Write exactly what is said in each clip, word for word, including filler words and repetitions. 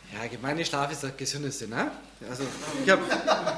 Ja, Gemeindeschlaf ist das Gesündeste, ne? Also, ich habe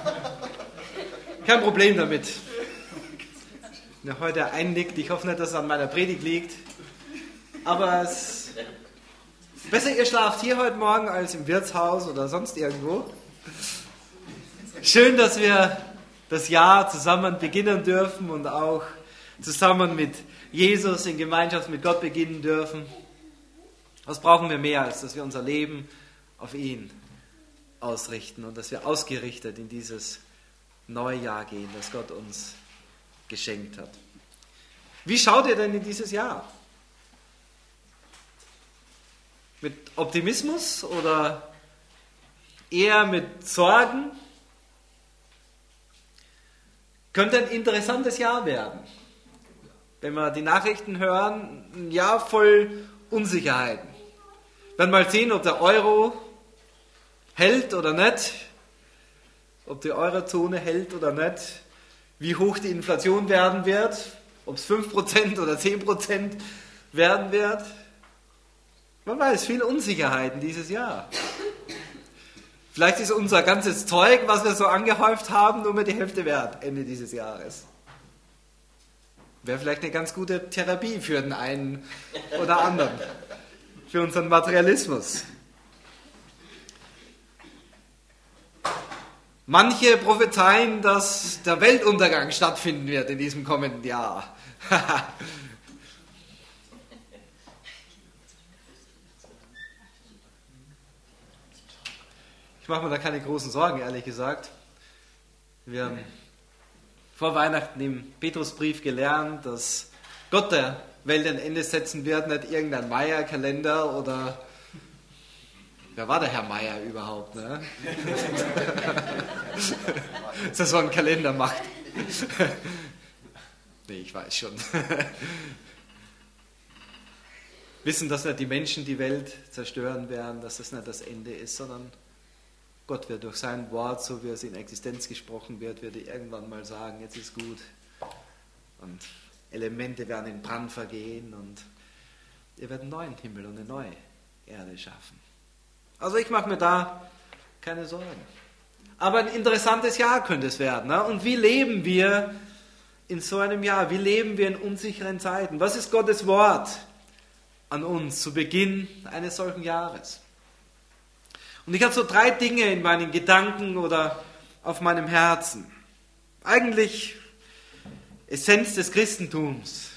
kein Problem damit. Wenn heute einnickt, ich hoffe nicht, dass es an meiner Predigt liegt. Aber es besser, ihr schlaft hier heute Morgen als im Wirtshaus oder sonst irgendwo. Schön, dass wir das Jahr zusammen beginnen dürfen und auch zusammen mit Jesus in Gemeinschaft mit Gott beginnen dürfen. Was brauchen wir mehr, als dass wir unser Leben auf ihn ausrichten und dass wir ausgerichtet in dieses neue Jahr gehen, das Gott uns geschenkt hat. Wie schaut ihr denn in dieses Jahr? Mit Optimismus oder eher mit Sorgen? Könnte ein interessantes Jahr werden. Wenn wir die Nachrichten hören, ein Jahr voll Unsicherheiten. Wir werden mal sehen, ob der Euro hält oder nicht, ob die Eurozone hält oder nicht, wie hoch die Inflation werden wird, ob es fünf Prozent oder zehn Prozent werden wird. Man weiß, viele Unsicherheiten dieses Jahr. Vielleicht ist unser ganzes Zeug, was wir so angehäuft haben, nur mehr die Hälfte wert Ende dieses Jahres. Wäre vielleicht eine ganz gute Therapie für den einen oder anderen, für unseren Materialismus. Manche prophezeien, dass der Weltuntergang stattfinden wird in diesem kommenden Jahr. Ich mache mir da keine großen Sorgen, ehrlich gesagt. Wir haben vor Weihnachten im Petrusbrief gelernt, dass Gott der Welt ein Ende setzen wird, nicht irgendein Meier-Kalender oder... Wer war der Herr Meier überhaupt? Ne? Dass er so einen Kalender macht. Nee, ich weiß schon. Wissen, dass nicht die Menschen die Welt zerstören werden, dass das nicht das Ende ist, sondern Gott wird durch sein Wort, so wie es in Existenz gesprochen wird, wird er irgendwann mal sagen, jetzt ist gut. Und Elemente werden in Brand vergehen und er wird einen neuen Himmel und eine neue Erde schaffen. Also ich mache mir da keine Sorgen. Aber ein interessantes Jahr könnte es werden. Ne? Und wie leben wir in so einem Jahr? Wie leben wir in unsicheren Zeiten? Was ist Gottes Wort an uns zu Beginn eines solchen Jahres? Und ich habe so drei Dinge in meinen Gedanken oder auf meinem Herzen. Eigentlich Essenz des Christentums.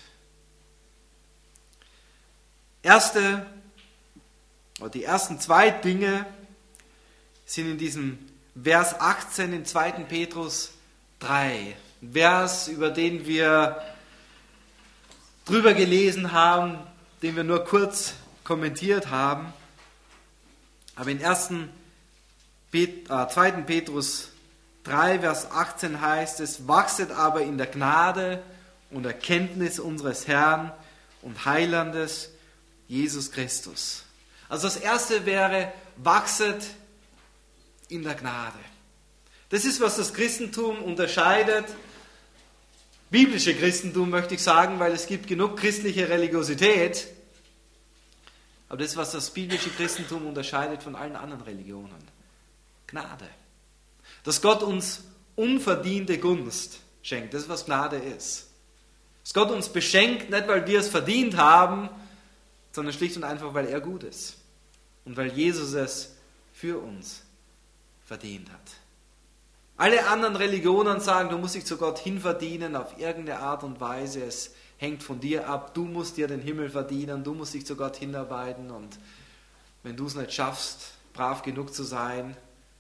Erste oder die ersten zwei Dinge sind in diesem Vers achtzehn in zweiten Petrus drei. Ein Vers, über den wir drüber gelesen haben, den wir nur kurz kommentiert haben. Aber in ersten Pet- äh, zweiten Petrus drei, Vers achtzehn heißt es, wachset aber in der Gnade und Erkenntnis unseres Herrn und Heilandes Jesus Christus. Also das erste wäre, wachset in der Gnade. Das ist, was das Christentum unterscheidet. Biblische Christentum möchte ich sagen, weil es gibt genug christliche Religiosität. Aber das ist, was das biblische Christentum unterscheidet von allen anderen Religionen. Gnade. Dass Gott uns unverdiente Gunst schenkt. Das ist, was Gnade ist. Dass Gott uns beschenkt, nicht weil wir es verdient haben, sondern schlicht und einfach, weil er gut ist. Und weil Jesus es für uns verdient hat. Alle anderen Religionen sagen, du musst dich zu Gott hinverdienen auf irgendeine Art und Weise. Es hängt von dir ab. Du musst dir den Himmel verdienen. Du musst dich zu Gott hinarbeiten. Und wenn du es nicht schaffst, brav genug zu sein,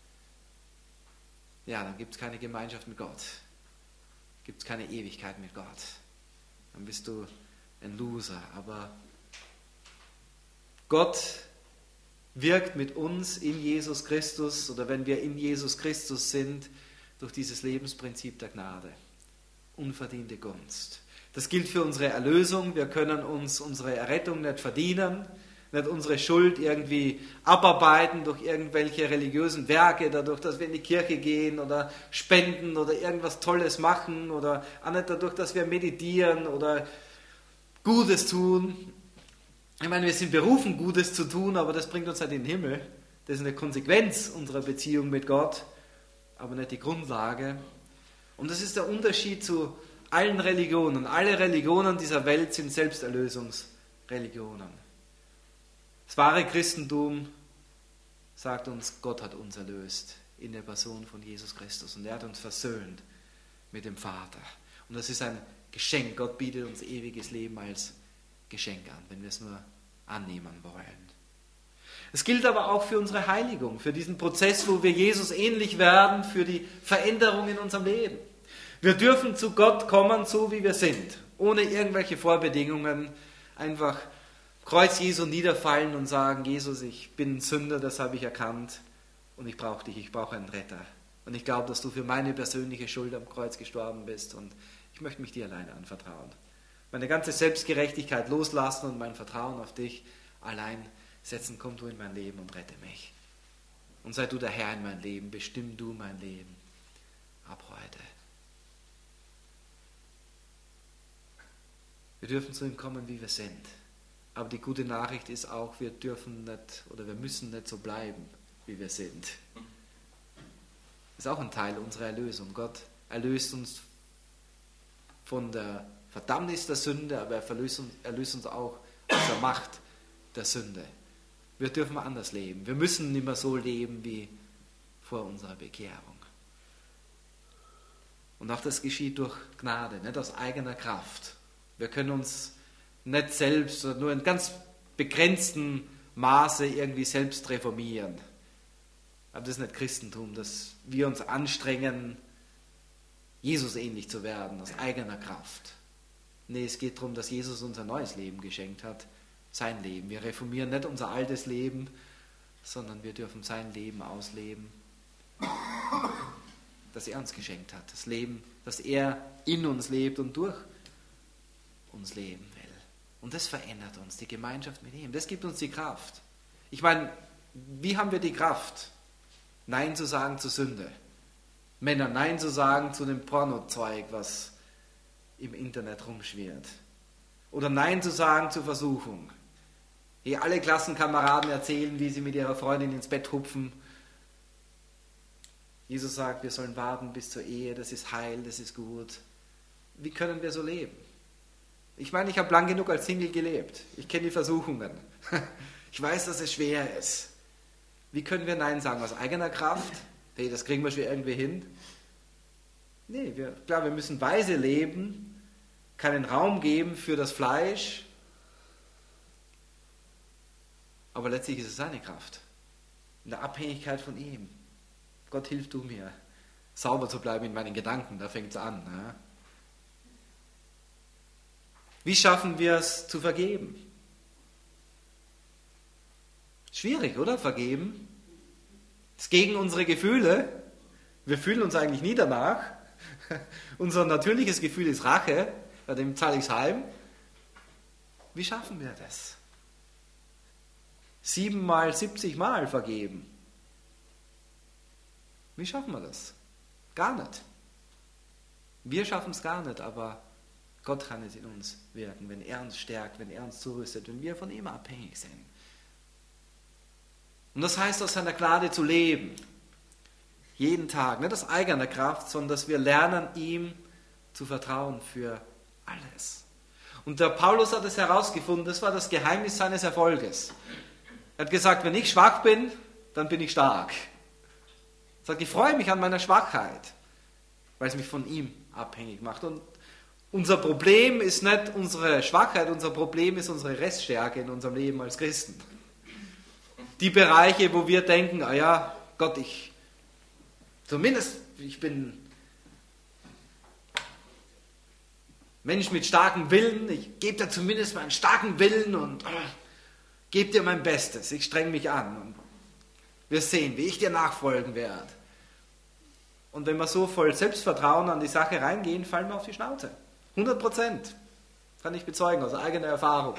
ja, dann gibt es keine Gemeinschaft mit Gott. Gibt es keine Ewigkeit mit Gott. Dann bist du ein Loser. Aber Gott wirkt mit uns in Jesus Christus oder wenn wir in Jesus Christus sind, durch dieses Lebensprinzip der Gnade. Unverdiente Gunst. Das gilt für unsere Erlösung. Wir können uns unsere Errettung nicht verdienen, nicht unsere Schuld irgendwie abarbeiten durch irgendwelche religiösen Werke, dadurch, dass wir in die Kirche gehen oder spenden oder irgendwas Tolles machen oder auch nicht dadurch, dass wir meditieren oder Gutes tun. Ich meine, wir sind berufen, Gutes zu tun, aber das bringt uns halt in den Himmel. Das ist eine Konsequenz unserer Beziehung mit Gott, aber nicht die Grundlage. Und das ist der Unterschied zu allen Religionen. Alle Religionen dieser Welt sind Selbsterlösungsreligionen. Das wahre Christentum sagt uns, Gott hat uns erlöst in der Person von Jesus Christus und er hat uns versöhnt mit dem Vater. Und das ist ein Geschenk. Gott bietet uns ewiges Leben als Geschenk an, wenn wir es nur annehmen wollen. Es gilt aber auch für unsere Heiligung, für diesen Prozess, wo wir Jesus ähnlich werden, für die Veränderung in unserem Leben. Wir dürfen zu Gott kommen, so wie wir sind, ohne irgendwelche Vorbedingungen, einfach Kreuz Jesu niederfallen und sagen, Jesus, ich bin ein Sünder, das habe ich erkannt und ich brauche dich, ich brauche einen Retter. Und ich glaube, dass du für meine persönliche Schuld am Kreuz gestorben bist und ich möchte mich dir alleine anvertrauen. Meine ganze Selbstgerechtigkeit loslassen und mein Vertrauen auf dich allein setzen, komm du in mein Leben und rette mich. Und sei du der Herr in mein Leben, bestimm du mein Leben ab heute. Wir dürfen zu ihm kommen, wie wir sind. Aber die gute Nachricht ist auch, wir dürfen nicht oder wir müssen nicht so bleiben, wie wir sind. Das ist auch ein Teil unserer Erlösung. Gott erlöst uns von der Verdammnis der Sünde, aber er erlöst uns, erlöst uns auch aus der Macht der Sünde. Wir dürfen anders leben. Wir müssen nicht mehr so leben wie vor unserer Bekehrung. Und auch das geschieht durch Gnade, nicht aus eigener Kraft. Wir können uns nicht selbst oder nur in ganz begrenztem Maße irgendwie selbst reformieren. Aber das ist nicht Christentum, dass wir uns anstrengen, Jesus ähnlich zu werden, aus eigener Kraft. Nee, es geht darum, dass Jesus uns ein neues Leben geschenkt hat, sein Leben. Wir reformieren nicht unser altes Leben, sondern wir dürfen sein Leben ausleben, das er uns geschenkt hat. Das Leben, das er in uns lebt und durch uns leben will. Und das verändert uns, die Gemeinschaft mit ihm. Das gibt uns die Kraft. Ich meine, wie haben wir die Kraft, Nein zu sagen zur Sünde? Männer Nein zu sagen zu dem Pornozeug, was im Internet rumschwirrt. Oder Nein zu sagen zur Versuchung. Hier alle Klassenkameraden erzählen, wie sie mit ihrer Freundin ins Bett hupfen. Jesus sagt, wir sollen warten bis zur Ehe, das ist heil, das ist gut. Wie können wir so leben? Ich meine, ich habe lang genug als Single gelebt. Ich kenne die Versuchungen. Ich weiß, dass es schwer ist. Wie können wir Nein sagen? Aus eigener Kraft? Hey, das kriegen wir schon irgendwie hin. Nee, wir, klar, wir müssen weise leben, keinen Raum geben für das Fleisch, aber letztlich ist es seine Kraft. In der Abhängigkeit von ihm. Gott, hilf du mir, sauber zu bleiben in meinen Gedanken, da fängt es an. Ja? Wie schaffen wir es zu vergeben? Schwierig, oder? Vergeben. Das ist gegen unsere Gefühle. Wir fühlen uns eigentlich nie danach. Unser natürliches Gefühl ist Rache, bei dem zahle ich es heim. Wie schaffen wir das? Siebenmal, siebzig Mal vergeben. Wie schaffen wir das? Gar nicht. Wir schaffen es gar nicht, aber Gott kann es in uns wirken, wenn er uns stärkt, wenn er uns zurüstet, wenn wir von ihm abhängig sind. Und das heißt, aus seiner Gnade zu leben. Jeden Tag, nicht aus eigener Kraft, sondern dass wir lernen, ihm zu vertrauen für alles. Und der Paulus hat es herausgefunden, das war das Geheimnis seines Erfolges. Er hat gesagt, wenn ich schwach bin, dann bin ich stark. Er sagt, ich freue mich an meiner Schwachheit, weil es mich von ihm abhängig macht. Und unser Problem ist nicht unsere Schwachheit, unser Problem ist unsere Reststärke in unserem Leben als Christen. Die Bereiche, wo wir denken, ah ja, Gott, ich, zumindest, ich bin Mensch mit starkem Willen, ich gebe dir zumindest meinen starken Willen und oh, gebe dir mein Bestes, ich streng mich an. Und wir sehen, wie ich dir nachfolgen werde. Und wenn wir so voll Selbstvertrauen an die Sache reingehen, fallen wir auf die Schnauze. hundert Prozent. Kann ich bezeugen, aus eigener Erfahrung.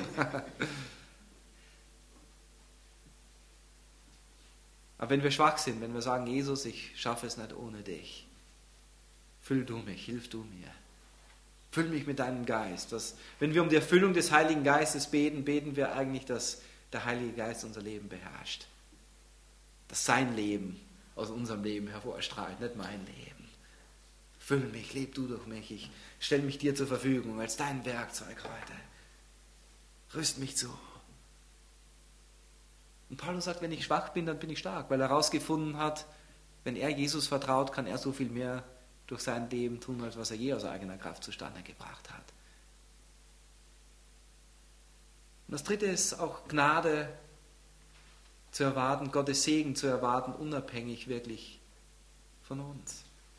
Aber wenn wir schwach sind, wenn wir sagen, Jesus, ich schaffe es nicht ohne dich, füll du mich, hilf du mir. Füll mich mit deinem Geist. Das, wenn wir um die Erfüllung des Heiligen Geistes beten, beten wir eigentlich, dass der Heilige Geist unser Leben beherrscht. dass sein Leben aus unserem Leben hervorstrahlt, nicht mein Leben. Füll mich, leb du durch mich, ich stelle mich dir zur Verfügung als dein Werkzeug heute. Rüst mich zu. Und Paulus sagt, wenn ich schwach bin, dann bin ich stark, weil er herausgefunden hat, wenn er Jesus vertraut, kann er so viel mehr durch sein Leben tun, als was er je aus eigener Kraft zustande gebracht hat. Und das dritte ist auch Gnade zu erwarten, Gottes Segen zu erwarten, unabhängig wirklich von uns.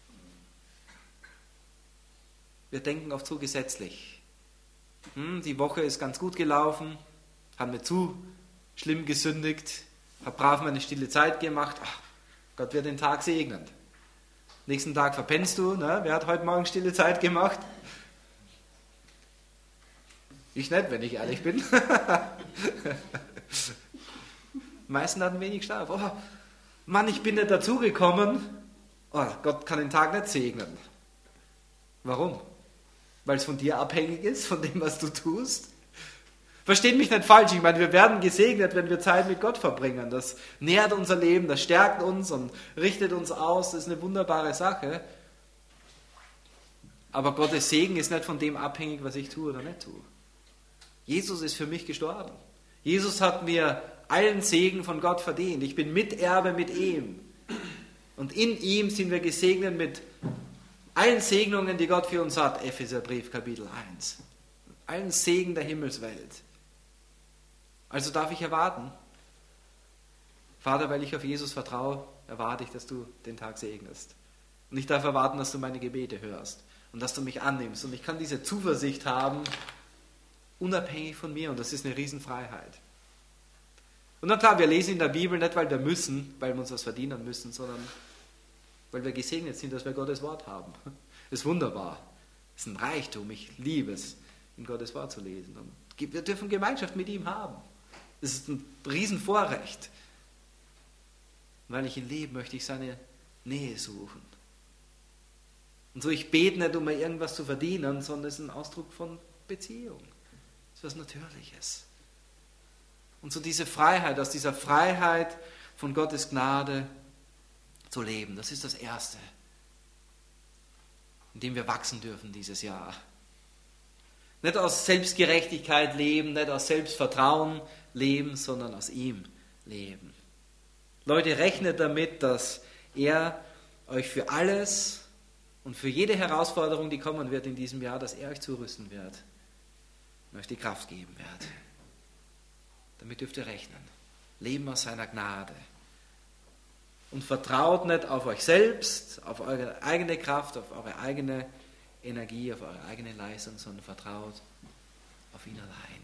Wir denken oft zu gesetzlich. Hm, die Woche ist ganz gut gelaufen, haben nicht zu schlimm gesündigt, habe brav meine stille Zeit gemacht. Ach, Gott wird den Tag segnen. Nächsten Tag verpennst du. Ne? Wer hat heute Morgen stille Zeit gemacht? Ich nicht, wenn ich ehrlich bin. Die meisten hatten wenig Schlaf. Oh, Mann, ich bin nicht dazugekommen. Oh, Gott kann den Tag nicht segnen. Warum? Weil es von dir abhängig ist, von dem, was du tust? Versteht mich nicht falsch, ich meine, wir werden gesegnet, wenn wir Zeit mit Gott verbringen. Das nährt unser Leben, das stärkt uns und richtet uns aus. Das ist eine wunderbare Sache. Aber Gottes Segen ist nicht von dem abhängig, was ich tue oder nicht tue. Jesus ist für mich gestorben. Jesus hat mir allen Segen von Gott verdient. Ich bin Miterbe mit ihm. Und in ihm sind wir gesegnet mit allen Segnungen, die Gott für uns hat. Epheserbrief, Kapitel eins. Allen Segen der Himmelswelt. Also darf ich erwarten, Vater, weil ich auf Jesus vertraue, erwarte ich, dass du den Tag segnest. Und ich darf erwarten, dass du meine Gebete hörst und dass du mich annimmst. Und ich kann diese Zuversicht haben, unabhängig von mir. Und das ist eine Riesenfreiheit. Und dann klar, wir lesen in der Bibel nicht, weil wir müssen, weil wir uns was verdienen müssen, sondern weil wir gesegnet sind, dass wir Gottes Wort haben. Das ist wunderbar. Das ist ein Reichtum. Ich liebe es, in Gottes Wort zu lesen. Und wir dürfen Gemeinschaft mit ihm haben. Das ist ein Riesenvorrecht. Weil ich ihn liebe, möchte ich seine Nähe suchen. Und so, ich bete nicht, um mir irgendwas zu verdienen, sondern es ist ein Ausdruck von Beziehung. Das ist was Natürliches. Und so diese Freiheit, aus dieser Freiheit von Gottes Gnade zu leben, das ist das Erste, in dem wir wachsen dürfen dieses Jahr. Nicht aus Selbstgerechtigkeit leben, nicht aus Selbstvertrauen leben, sondern aus ihm leben. Leute, rechnet damit, dass er euch für alles und für jede Herausforderung, die kommen wird in diesem Jahr, dass er euch zurüsten wird und euch die Kraft geben wird. Damit dürft ihr rechnen. Leben aus seiner Gnade. Und vertraut nicht auf euch selbst, auf eure eigene Kraft, auf eure eigene Energie, auf eure eigene Leistung, sondern vertraut auf ihn allein.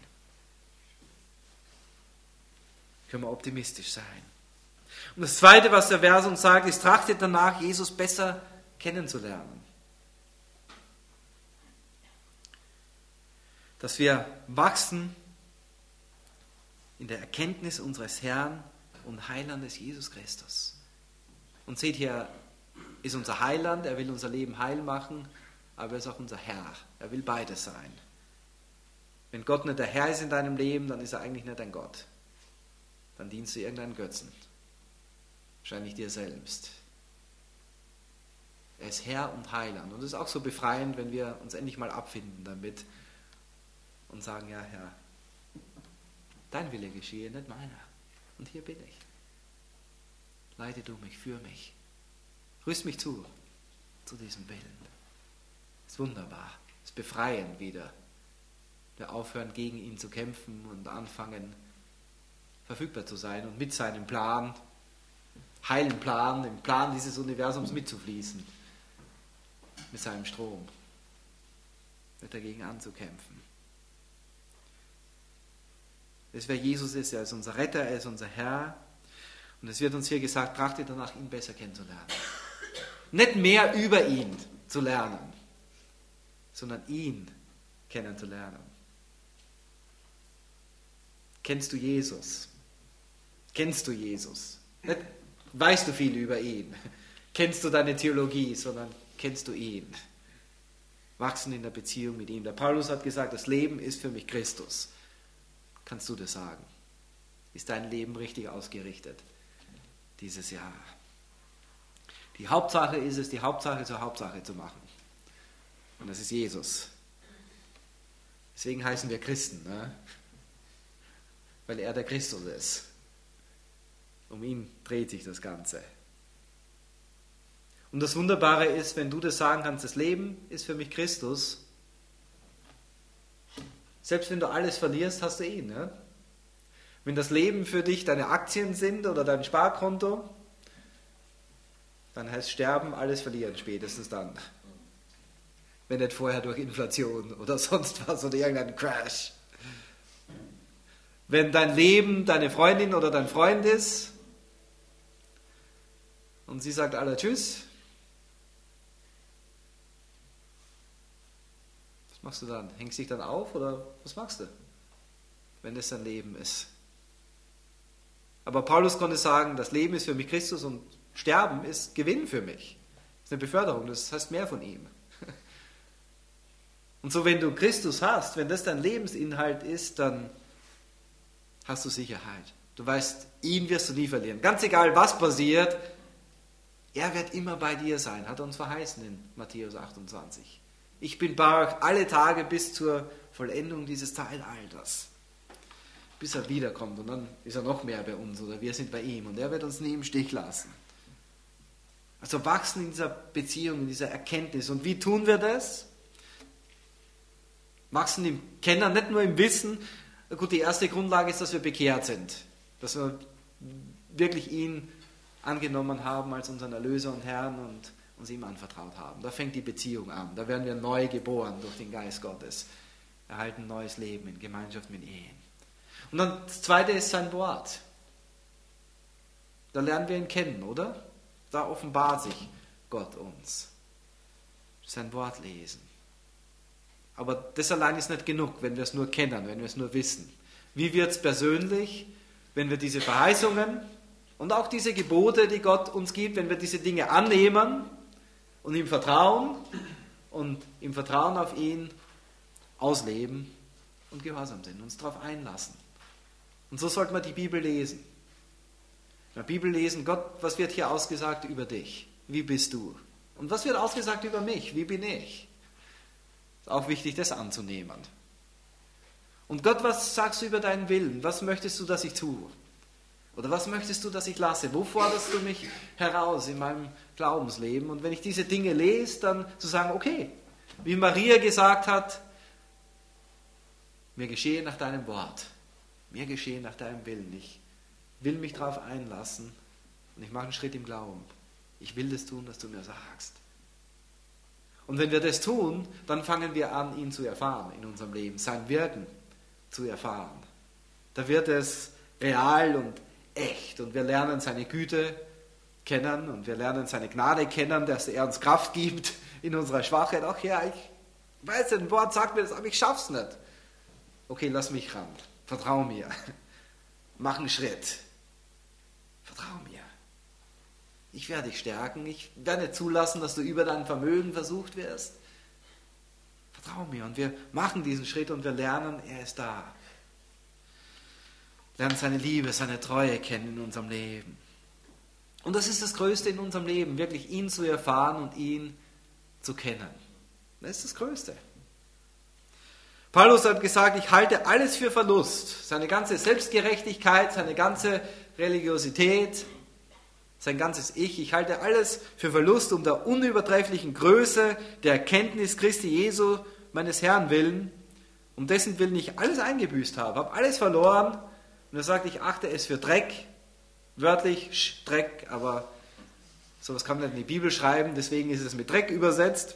Können wir optimistisch sein. Und das Zweite, was der Vers uns sagt, ist, trachtet danach, Jesus besser kennenzulernen. Dass wir wachsen in der Erkenntnis unseres Herrn und Heilandes Jesus Christus. Und seht hier, ist unser Heiland, er will unser Leben heil machen, aber er ist auch unser Herr. Er will beides sein. Wenn Gott nicht der Herr ist in deinem Leben, dann ist er eigentlich nicht dein Gott. Dann dienst du irgendeinen Götzen. Wahrscheinlich dir selbst. Er ist Herr und Heiland. Und es ist auch so befreiend, wenn wir uns endlich mal abfinden damit und sagen, ja Herr, dein Wille geschehe, nicht meiner. Und hier bin ich. Leite du mich, führ mich. Rüst mich zu, zu diesem Willen. Ist wunderbar. Ist befreiend wieder. Wir aufhören, gegen ihn zu kämpfen und anfangen, verfügbar zu sein und mit seinem Plan, heilen Plan, im Plan dieses Universums mitzufließen. Mit seinem Strom. Nicht dagegen anzukämpfen. Das, wer Jesus ist, er ist unser Retter, er ist unser Herr. Und es wird uns hier gesagt, trachtet danach, ihn besser kennenzulernen. Nicht mehr über ihn zu lernen, sondern ihn kennenzulernen. Kennst du Jesus? Kennst du Jesus? Nicht weißt du viel über ihn? Kennst du deine Theologie, sondern kennst du ihn? Wachsen in der Beziehung mit ihm. Der Paulus hat gesagt, das Leben ist für mich Christus. Kannst du das sagen? Ist dein Leben richtig ausgerichtet? dieses Jahr. Die Hauptsache ist es, die Hauptsache zur Hauptsache zu machen. Und das ist Jesus. Deswegen heißen wir Christen, ne? Weil er der Christus ist. Um ihn dreht sich das Ganze. Und das Wunderbare ist, wenn du das sagen kannst, das Leben ist für mich Christus. Selbst wenn du alles verlierst, hast du ihn. Ne? Wenn das Leben für dich deine Aktien sind oder dein Sparkonto, dann heißt Sterben, alles verlieren spätestens dann. Wenn nicht vorher durch Inflation oder sonst was oder irgendeinen Crash. Wenn dein Leben deine Freundin oder dein Freund ist und sie sagt alle Tschüss, was machst du dann? Hängst du dich dann auf oder was machst du, wenn das dein Leben ist? Aber Paulus konnte sagen, das Leben ist für mich Christus und Sterben ist Gewinn für mich. Das ist eine Beförderung, das heißt mehr von ihm. Und so, wenn du Christus hast, wenn das dein Lebensinhalt ist, dann hast du Sicherheit. Du weißt, ihn wirst du nie verlieren. Ganz egal, was passiert, er wird immer bei dir sein, hat er uns verheißen in Matthäus achtundzwanzig. Ich bin bei euch alle Tage bis zur Vollendung dieses Zeitalters. Bis er wiederkommt und dann ist er noch mehr bei uns oder wir sind bei ihm und er wird uns nie im Stich lassen. Also wachsen in dieser Beziehung, in dieser Erkenntnis. Und wie tun wir das? Wachsen im Kennen, nicht nur im Wissen. Gut, die erste Grundlage ist, dass wir bekehrt sind. Dass wir wirklich ihn angenommen haben als unseren Erlöser und Herrn und uns ihm anvertraut haben. Da fängt die Beziehung an. Da werden wir neu geboren durch den Geist Gottes. Erhalten neues Leben in Gemeinschaft mit ihm. Und dann das zweite ist sein Wort. Da lernen wir ihn kennen, oder? Da offenbart sich Gott uns. Sein Wort lesen. Aber das allein ist nicht genug, wenn wir es nur kennen, wenn wir es nur wissen. Wie wird es persönlich, wenn wir diese Verheißungen und auch diese Gebote, die Gott uns gibt, wenn wir diese Dinge annehmen und ihm vertrauen und im Vertrauen auf ihn ausleben und gehorsam sind, uns darauf einlassen. Und so sollte man die Bibel lesen. In der Bibel lesen, Gott, was wird hier ausgesagt über dich? Wie bist du? Und was wird ausgesagt über mich? Wie bin ich? Ist auch wichtig, das anzunehmen. Und Gott, was sagst du über deinen Willen? Was möchtest du, dass ich tue? Oder was möchtest du, dass ich lasse? Wo forderst du mich heraus in meinem Glaubensleben? Und wenn ich diese Dinge lese, dann zu sagen, okay, wie Maria gesagt hat, mir geschehe nach deinem Wort. Mir geschehe nach deinem Willen. Ich will mich darauf einlassen und ich mache einen Schritt im Glauben. Ich will das tun, was du mir sagst. Und wenn wir das tun, dann fangen wir an, ihn zu erfahren in unserem Leben, sein Wirken zu erfahren. Da wird es real und echt und wir lernen seine Güte kennen und wir lernen seine Gnade kennen, dass er uns Kraft gibt in unserer Schwachheit. Ach ja, ich weiß, ein Wort sagt mir das, aber ich schaff's nicht. Okay, lass mich ran. Vertrau mir. Mach einen Schritt. Vertrau mir. Ich werde dich stärken. Ich werde nicht zulassen, dass du über dein Vermögen versucht wirst. Vertrau mir. Und wir machen diesen Schritt und wir lernen, er ist da. Lernen seine Liebe, seine Treue kennen in unserem Leben. Und das ist das Größte in unserem Leben, wirklich ihn zu erfahren und ihn zu kennen. Das ist das Größte. Paulus hat gesagt, ich halte alles für Verlust. Seine ganze Selbstgerechtigkeit, seine ganze Religiosität, sein ganzes Ich. Ich halte alles für Verlust um der unübertrefflichen Größe der Erkenntnis Christi Jesu, meines Herrn willen, um dessen Willen ich alles eingebüßt habe, habe alles verloren. Und er sagt, ich achte es für Dreck, wörtlich Dreck, aber sowas kann man nicht in die Bibel schreiben, deswegen ist es mit Dreck übersetzt.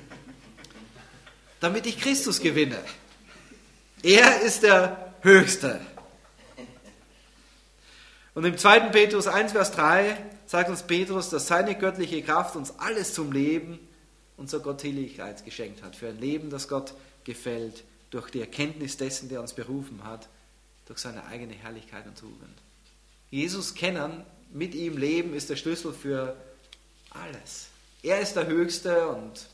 Damit ich Christus gewinne. Er ist der Höchste. Und im zweiten Petrus eins, Vers drei sagt uns Petrus, dass seine göttliche Kraft uns alles zum Leben und zur Gottseligkeit geschenkt hat. Für ein Leben, das Gott gefällt, durch die Erkenntnis dessen, der uns berufen hat, durch seine eigene Herrlichkeit und Tugend. Jesus kennen, mit ihm leben, ist der Schlüssel für alles. Er ist der Höchste und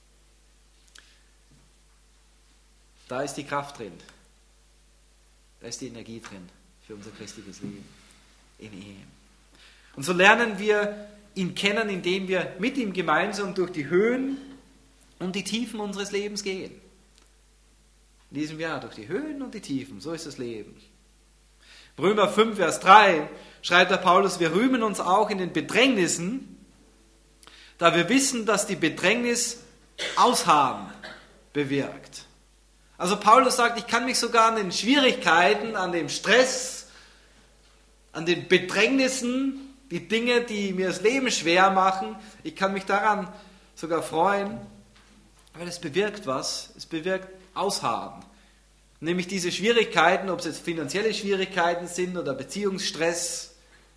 da ist die Kraft drin. Da ist die Energie drin für unser christliches Leben. In ihm. Und so lernen wir ihn kennen, indem wir mit ihm gemeinsam durch die Höhen und die Tiefen unseres Lebens gehen. In diesem Jahr durch die Höhen und die Tiefen, so ist das Leben. Römer fünf, Vers drei schreibt der Paulus, wir rühmen uns auch in den Bedrängnissen, da wir wissen, dass die Bedrängnis Ausharren bewirkt. Also Paulus sagt, ich kann mich sogar an den Schwierigkeiten, an dem Stress, an den Bedrängnissen, die Dinge, die mir das Leben schwer machen, ich kann mich daran sogar freuen, weil es bewirkt was, es bewirkt Ausharren. Nämlich diese Schwierigkeiten, ob es jetzt finanzielle Schwierigkeiten sind oder Beziehungsstress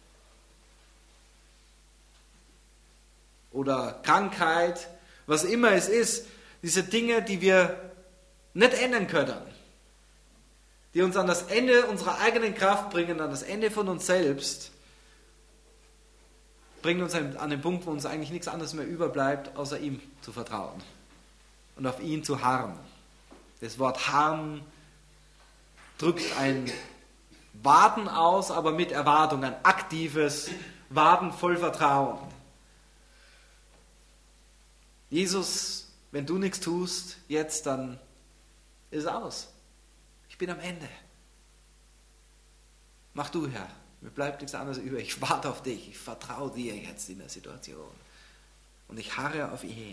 oder Krankheit, was immer es ist, diese Dinge, die wir nicht ändern können, die uns an das Ende unserer eigenen Kraft bringen, an das Ende von uns selbst, bringen uns an den Punkt, wo uns eigentlich nichts anderes mehr überbleibt, außer ihm zu vertrauen und auf ihn zu harren. Das Wort harren drückt ein Warten aus, aber mit Erwartung, ein aktives Warten voll Vertrauen. Jesus, wenn du nichts tust, jetzt, dann ist es aus. Ich bin am Ende. Mach du, Herr. Mir bleibt nichts anderes über. Ich warte auf dich. Ich vertraue dir jetzt in der Situation. Und ich harre auf ihn.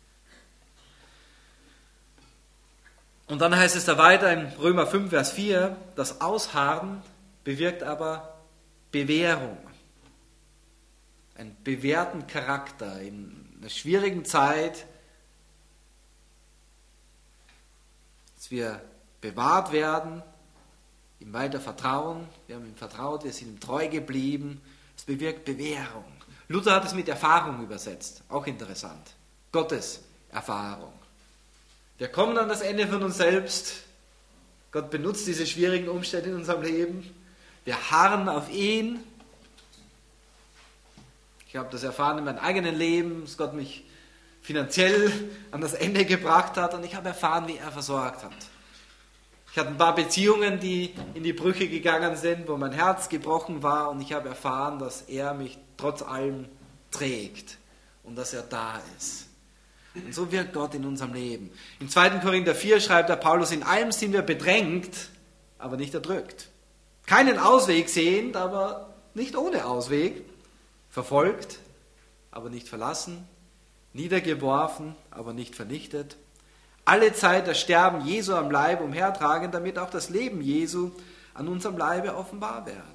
Und dann heißt es da weiter in Römer fünf, Vers vier, das Ausharren bewirkt aber Bewährung. Einen bewährten Charakter in einer schwierigen Zeit, dass wir bewahrt werden, ihm weiter vertrauen, wir haben ihm vertraut, wir sind ihm treu geblieben, es bewirkt Bewährung. Luther hat es mit Erfahrung übersetzt, auch interessant. Gottes Erfahrung. Wir kommen an das Ende von uns selbst. Gott benutzt diese schwierigen Umstände in unserem Leben. Wir harren auf ihn. Ich habe das erfahren in meinem eigenen Leben, dass Gott mich finanziell an das Ende gebracht hat und ich habe erfahren, wie er versorgt hat. Ich hatte ein paar Beziehungen, die in die Brüche gegangen sind, wo mein Herz gebrochen war und ich habe erfahren, dass er mich trotz allem trägt und dass er da ist. Und so wirkt Gott in unserem Leben. In zweiten Korinther vier schreibt der Paulus, in allem sind wir bedrängt, aber nicht erdrückt. Keinen Ausweg sehend, aber nicht ohne Ausweg. Verfolgt, aber nicht verlassen. Niedergeworfen, aber nicht vernichtet. Alle Zeit das Sterben Jesu am Leib umhertragen, damit auch das Leben Jesu an unserem Leibe offenbar werde.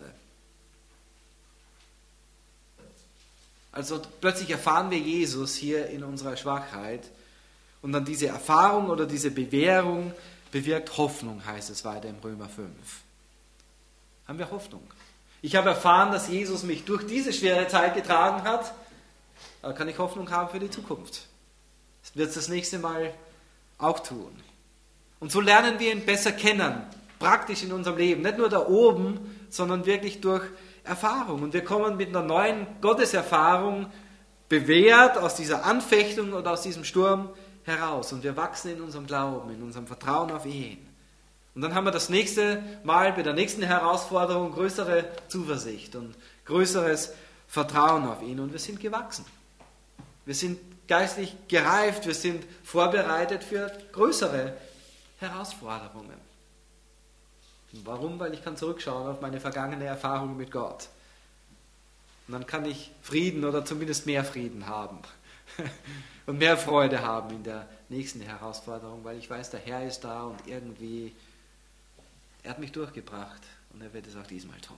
Also plötzlich erfahren wir Jesus hier in unserer Schwachheit und dann diese Erfahrung oder diese Bewährung bewirkt Hoffnung, heißt es weiter im Römer fünf. Haben wir Hoffnung. Ich habe erfahren, dass Jesus mich durch diese schwere Zeit getragen hat, da kann ich Hoffnung haben für die Zukunft. Das wird es das nächste Mal auch tun. Und so lernen wir ihn besser kennen, praktisch in unserem Leben, nicht nur da oben, sondern wirklich durch Erfahrung. Und wir kommen mit einer neuen Gotteserfahrung bewährt aus dieser Anfechtung oder aus diesem Sturm heraus. Und wir wachsen in unserem Glauben, in unserem Vertrauen auf ihn. Und dann haben wir das nächste Mal bei der nächsten Herausforderung größere Zuversicht und größeres Vertrauen auf ihn. Und wir sind gewachsen. Wir sind geistlich gereift, wir sind vorbereitet für größere Herausforderungen. Warum? Weil ich kann zurückschauen auf meine vergangene Erfahrung mit Gott. Und dann kann ich Frieden oder zumindest mehr Frieden haben und mehr Freude haben in der nächsten Herausforderung, weil ich weiß, der Herr ist da und irgendwie, er hat mich durchgebracht und er wird es auch diesmal tun.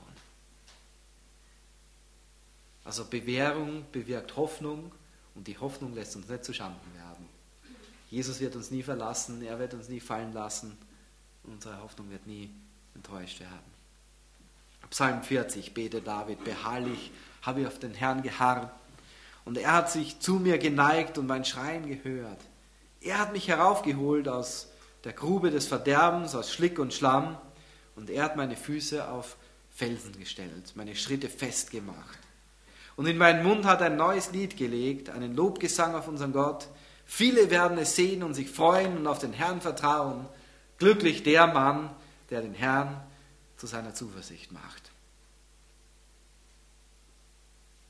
Also Bewährung bewirkt Hoffnung und die Hoffnung lässt uns nicht zu Schanden werden. Jesus wird uns nie verlassen, er wird uns nie fallen lassen und unsere Hoffnung wird nie enttäuscht werden. Psalm vierzig betet David, beharrlich habe ich auf den Herrn geharrt und er hat sich zu mir geneigt und mein Schreien gehört. Er hat mich heraufgeholt aus der Grube des Verderbens, aus Schlick und Schlamm und er hat meine Füße auf Felsen gestellt, meine Schritte festgemacht. Und in meinen Mund hat er ein neues Lied gelegt, einen Lobgesang auf unseren Gott. Viele werden es sehen und sich freuen und auf den Herrn vertrauen. Glücklich der Mann, der den Herrn zu seiner Zuversicht macht.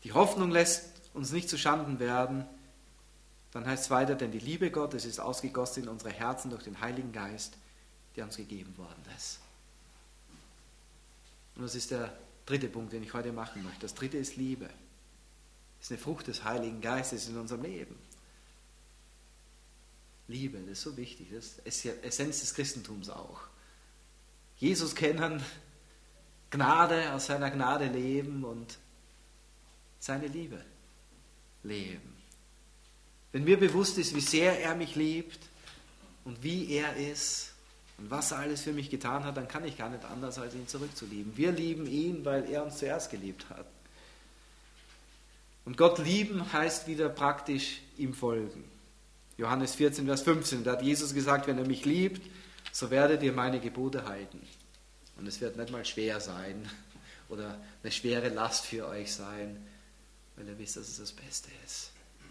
Die Hoffnung lässt uns nicht zu Schanden werden. Dann heißt es weiter, denn die Liebe Gottes ist ausgegossen in unsere Herzen durch den Heiligen Geist, der uns gegeben worden ist. Und das ist der dritte Punkt, den ich heute machen möchte. Das dritte ist Liebe. Das ist eine Frucht des Heiligen Geistes in unserem Leben. Liebe, das ist so wichtig. Das ist die Essenz des Christentums auch. Jesus kennen, Gnade, aus seiner Gnade leben und seine Liebe leben. Wenn mir bewusst ist, wie sehr er mich liebt und wie er ist und was er alles für mich getan hat, dann kann ich gar nicht anders, als ihn zurückzulieben. Wir lieben ihn, weil er uns zuerst geliebt hat. Und Gott lieben heißt wieder praktisch ihm folgen. Johannes vierzehn, Vers fünfzehn, da hat Jesus gesagt, wenn ihr mich liebt, so werdet ihr meine Gebote halten. Und es wird nicht mal schwer sein oder eine schwere Last für euch sein, weil ihr wisst, dass es das Beste ist.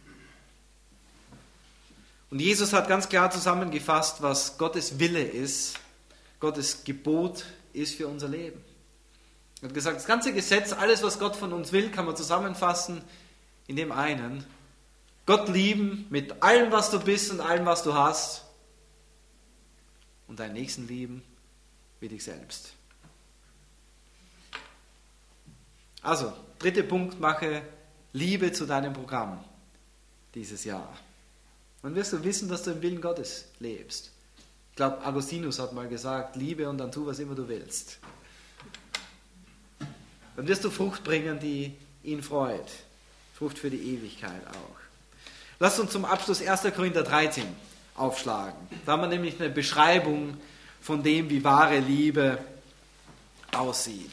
Und Jesus hat ganz klar zusammengefasst, was Gottes Wille ist, Gottes Gebot ist für unser Leben. Er hat gesagt, das ganze Gesetz, alles, was Gott von uns will, kann man zusammenfassen in dem einen: Gott lieben mit allem, was du bist und allem, was du hast, und deinen Nächsten lieben wie dich selbst. Also, dritter Punkt, mache Liebe zu deinem Programm dieses Jahr. Dann wirst du wissen, dass du im Willen Gottes lebst. Ich glaube, Augustinus hat mal gesagt, liebe und dann tu, was immer du willst. Dann wirst du Frucht bringen, die ihn freut. Frucht für die Ewigkeit auch. Lasst uns zum Abschluss erster Korinther dreizehn aufschlagen. Da haben wir nämlich eine Beschreibung von dem, wie wahre Liebe aussieht.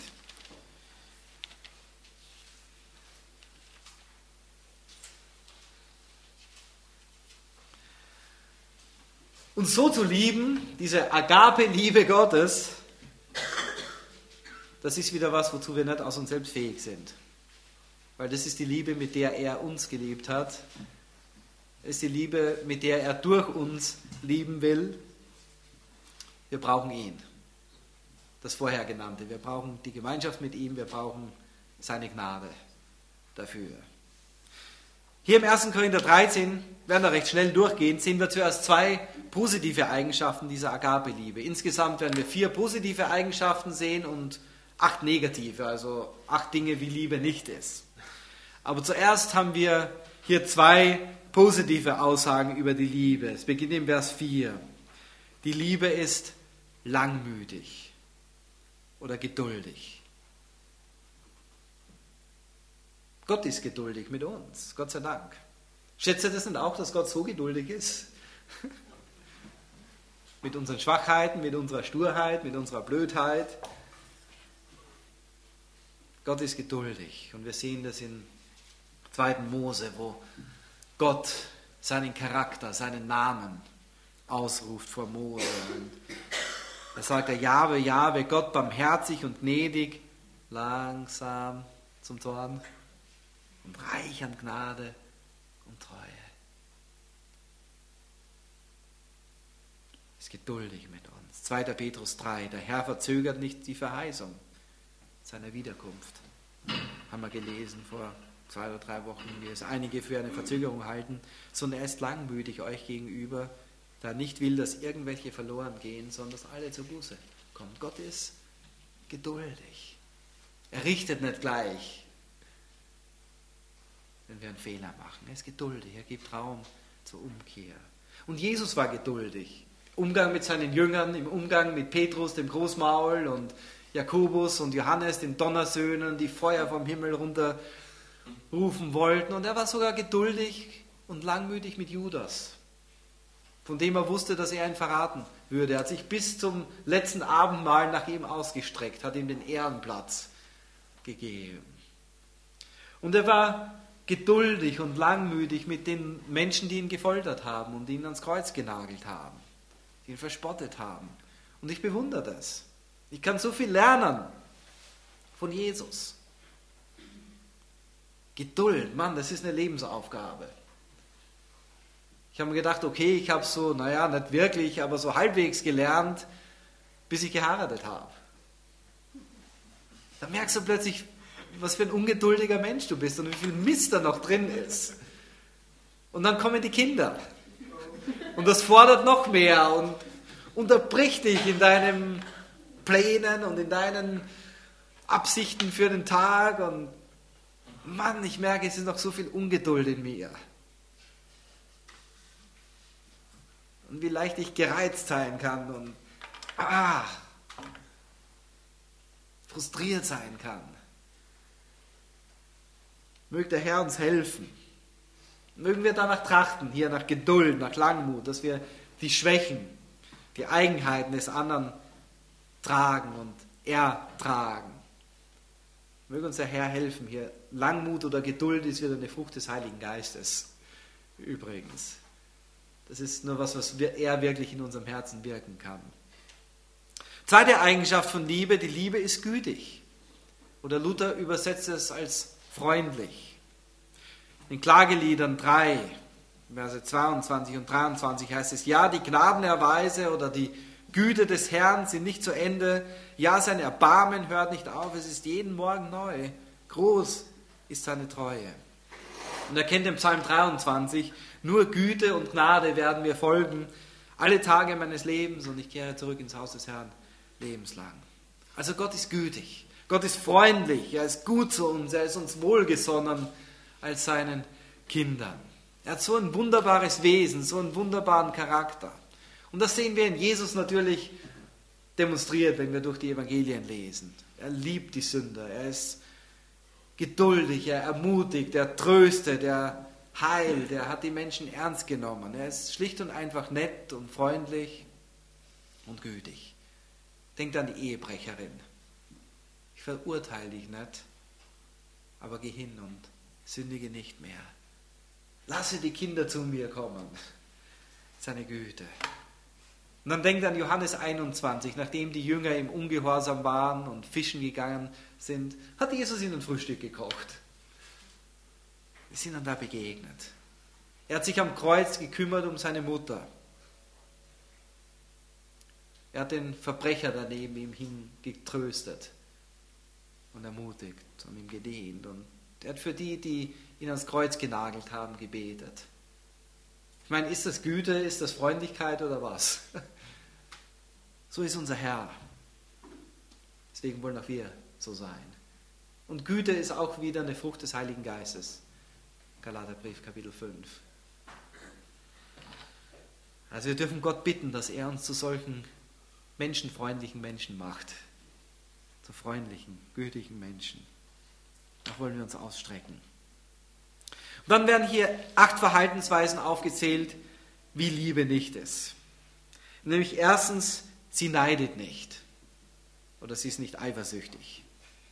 Und so zu lieben, diese Agape-Liebe Gottes, das ist wieder was, wozu wir nicht aus uns selbst fähig sind. Weil das ist die Liebe, mit der er uns geliebt hat. Das ist die Liebe, mit der er durch uns lieben will. Wir brauchen ihn. Das vorher genannte. Wir brauchen die Gemeinschaft mit ihm, wir brauchen seine Gnade dafür. Hier im erster Korinther dreizehn, werden wir recht schnell durchgehen, sehen wir zuerst zwei positive Eigenschaften dieser Agape-Liebe. Insgesamt werden wir vier positive Eigenschaften sehen und acht negative, also acht Dinge, wie Liebe nicht ist. Aber zuerst haben wir hier zwei positive Aussagen über die Liebe. Es beginnt im Vers vier. Die Liebe ist langmütig oder geduldig. Gott ist geduldig mit uns, Gott sei Dank. Schätzt ihr das nicht auch, dass Gott so geduldig ist? Mit unseren Schwachheiten, mit unserer Sturheit, mit unserer Blödheit. Gott ist geduldig. Und wir sehen das in zweiten Mose, wo Gott seinen Charakter, seinen Namen ausruft vor Mose. Und da sagt er, Jahwe, Jahwe, Gott barmherzig und gnädig, langsam zum Zorn und reich an Gnade und Treue. Ist geduldig mit uns. zweiter Petrus drei, der Herr verzögert nicht die Verheißung seiner Wiederkunft. Haben wir gelesen vor zwei oder drei Wochen, wie es einige für eine Verzögerung halten, sondern er ist langmütig euch gegenüber, da er nicht will, dass irgendwelche verloren gehen, sondern dass alle zur Buße kommen. Gott ist geduldig. Er richtet nicht gleich, wenn wir einen Fehler machen. Er ist geduldig, er gibt Raum zur Umkehr. Und Jesus war geduldig. Im Umgang mit seinen Jüngern, im Umgang mit Petrus, dem Großmaul, und Jakobus und Johannes, den Donnersöhnen, die Feuer vom Himmel runter rufen wollten. Und er war sogar geduldig und langmütig mit Judas, von dem er wusste, dass er ihn verraten würde. Er hat sich bis zum letzten Abendmahl nach ihm ausgestreckt, hat ihm den Ehrenplatz gegeben. Und er war geduldig und langmütig mit den Menschen, die ihn gefoltert haben und ihn ans Kreuz genagelt haben, die ihn verspottet haben. Und ich bewundere das. Ich kann so viel lernen von Jesus. Geduld, Mann, das ist eine Lebensaufgabe. Ich habe mir gedacht, okay, ich habe so, naja, nicht wirklich, aber so halbwegs gelernt, bis ich geheiratet habe. Da merkst du plötzlich, was für ein ungeduldiger Mensch du bist und wie viel Mist da noch drin ist. Und dann kommen die Kinder. Und das fordert noch mehr und unterbricht dich in deinen Plänen und in deinen Absichten für den Tag. Und Mann, ich merke, es ist noch so viel Ungeduld in mir. Und wie leicht ich gereizt sein kann und ah, frustriert sein kann. Möge der Herr uns helfen. Mögen wir danach trachten, hier nach Geduld, nach Langmut, dass wir die Schwächen, die Eigenheiten des anderen tragen und ertragen. Möge uns der Herr helfen hier. Langmut oder Geduld ist wieder eine Frucht des Heiligen Geistes. Übrigens. Das ist nur was, was er wirklich in unserem Herzen wirken kann. Zweite Eigenschaft von Liebe, die Liebe ist gütig. Oder Luther übersetzt es als freundlich. In Klageliedern drei, Verse zweiundzwanzig und dreiundzwanzig heißt es, ja, die Gnadenerweise oder die Güte des Herrn sind nicht zu Ende. Ja, sein Erbarmen hört nicht auf, es ist jeden Morgen neu. Groß ist seine Treue. Und er kennt im Psalm dreiundzwanzig, nur Güte und Gnade werden mir folgen, alle Tage meines Lebens und ich kehre zurück ins Haus des Herrn lebenslang. Also Gott ist gütig, Gott ist freundlich, er ist gut zu uns, er ist uns wohlgesonnen als seinen Kindern. Er hat so ein wunderbares Wesen, so einen wunderbaren Charakter. Und das sehen wir in Jesus natürlich demonstriert, wenn wir durch die Evangelien lesen. Er liebt die Sünder, er ist geduldig, er ermutigt, er tröstet, er heilt, er hat die Menschen ernst genommen. Er ist schlicht und einfach nett und freundlich und gütig. Denkt an die Ehebrecherin. Ich verurteile dich nicht, aber geh hin und sündige nicht mehr. Lasse die Kinder zu mir kommen. Seine Güte. Und dann denkt an Johannes einundzwanzig, nachdem die Jünger im Ungehorsam waren und fischen gegangen sind, hat Jesus ihnen Frühstück gekocht. Wir sind dann da begegnet. Er hat sich am Kreuz gekümmert um seine Mutter. Er hat den Verbrecher daneben ihm hin getröstet und ermutigt und ihm gedient. Und er hat für die, die ihn ans Kreuz genagelt haben, gebetet. Ich meine, ist das Güte, ist das Freundlichkeit oder was? So ist unser Herr. Deswegen wollen auch wir so sein. Und Güte ist auch wieder eine Frucht des Heiligen Geistes. Galaterbrief, Kapitel fünf. Also wir dürfen Gott bitten, dass er uns zu solchen menschenfreundlichen Menschen macht. Zu freundlichen, gütigen Menschen. Da wollen wir uns ausstrecken. Und dann werden hier acht Verhaltensweisen aufgezählt, wie Liebe nicht ist. Nämlich erstens, sie neidet nicht. Oder sie ist nicht eifersüchtig.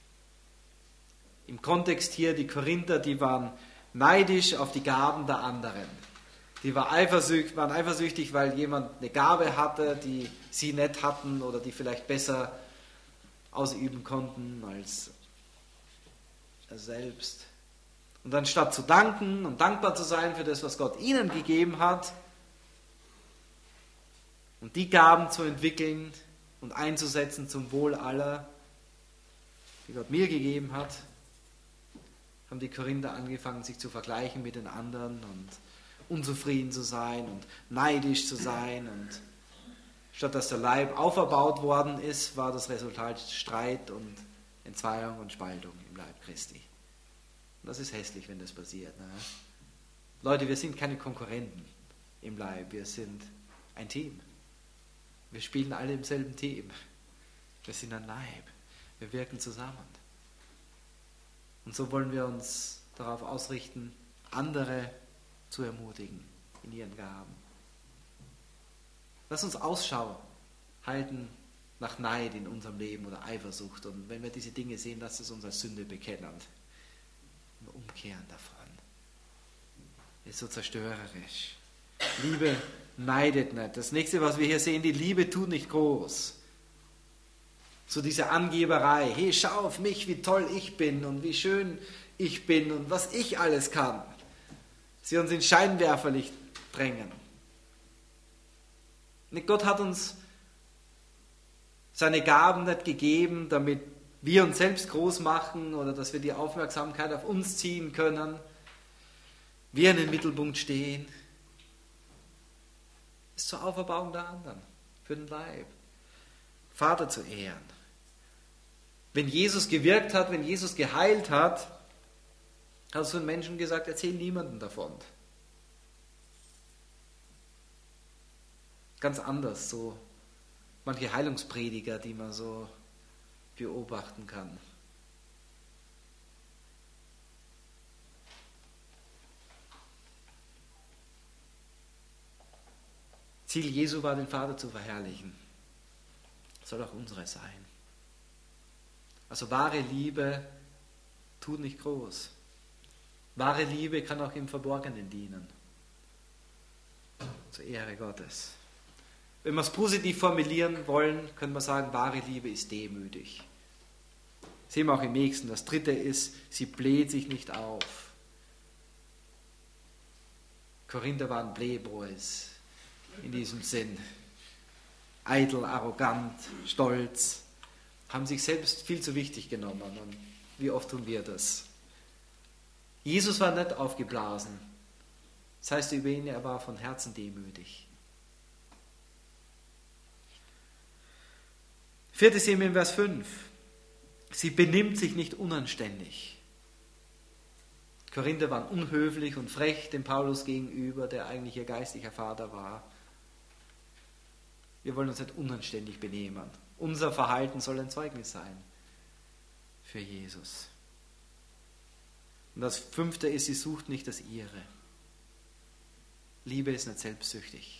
Im Kontext hier, die Korinther, die waren neidisch auf die Gaben der anderen. Die waren eifersüchtig, waren eifersüchtig, weil jemand eine Gabe hatte, die sie nicht hatten oder die vielleicht besser ausüben konnten als er selbst. Und anstatt zu danken und dankbar zu sein für das, was Gott ihnen gegeben hat, und die Gaben zu entwickeln und einzusetzen zum Wohl aller, die Gott mir gegeben hat, haben die Korinther angefangen, sich zu vergleichen mit den anderen und unzufrieden zu sein und neidisch zu sein. Und statt dass der Leib auferbaut worden ist, war das Resultat Streit und Entzweiung und Spaltung im Leib Christi. Und das ist hässlich, wenn das passiert. Ne? Leute, wir sind keine Konkurrenten im Leib, wir sind ein Team. Wir spielen alle im selben Team. Wir sind ein Leib. Wir wirken zusammen. Und so wollen wir uns darauf ausrichten, andere zu ermutigen in ihren Gaben. Lass uns Ausschau halten nach Neid in unserem Leben oder Eifersucht. Und wenn wir diese Dinge sehen, lass es uns als Sünde bekennen und umkehren davon. Ist so zerstörerisch. Liebe neidet nicht. Das nächste, was wir hier sehen, die Liebe tut nicht groß. So diese Angeberei. Hey, schau auf mich, wie toll ich bin und wie schön ich bin und was ich alles kann. Sie uns in Scheinwerferlicht drängen. Gott hat uns seine Gaben nicht gegeben, damit wir uns selbst groß machen oder dass wir die Aufmerksamkeit auf uns ziehen können, wir in den Mittelpunkt stehen. Das ist zur Auferbauung der anderen, für den Leib. Vater zu ehren. Wenn Jesus gewirkt hat, wenn Jesus geheilt hat, hast du den Menschen gesagt, erzähl niemandem davon. Ganz anders, so manche Heilungsprediger, die man so beobachten kann. Ziel Jesu war, den Vater zu verherrlichen. Das soll auch unsere sein. Also wahre Liebe tut nicht groß. Wahre Liebe kann auch im Verborgenen dienen. Zur Ehre Gottes. Wenn wir es positiv formulieren wollen, können wir sagen, wahre Liebe ist demütig. Sehen wir auch im nächsten. Das dritte ist, sie bläht sich nicht auf. Korinther waren Playboys in diesem Sinn. Eitel, arrogant, stolz, haben sich selbst viel zu wichtig genommen. Und wie oft tun wir das? Jesus war nicht aufgeblasen. Das heißt über ihn, er war von Herzen demütig. Viertes sehen wir in Vers fünf. Sie benimmt sich nicht unanständig. Korinther waren unhöflich und frech dem Paulus gegenüber, der eigentlich ihr geistlicher Vater war. Wir wollen uns nicht unanständig benehmen. Unser Verhalten soll ein Zeugnis sein für Jesus. Und das fünfte ist, sie sucht nicht das Ihre. Liebe ist nicht selbstsüchtig.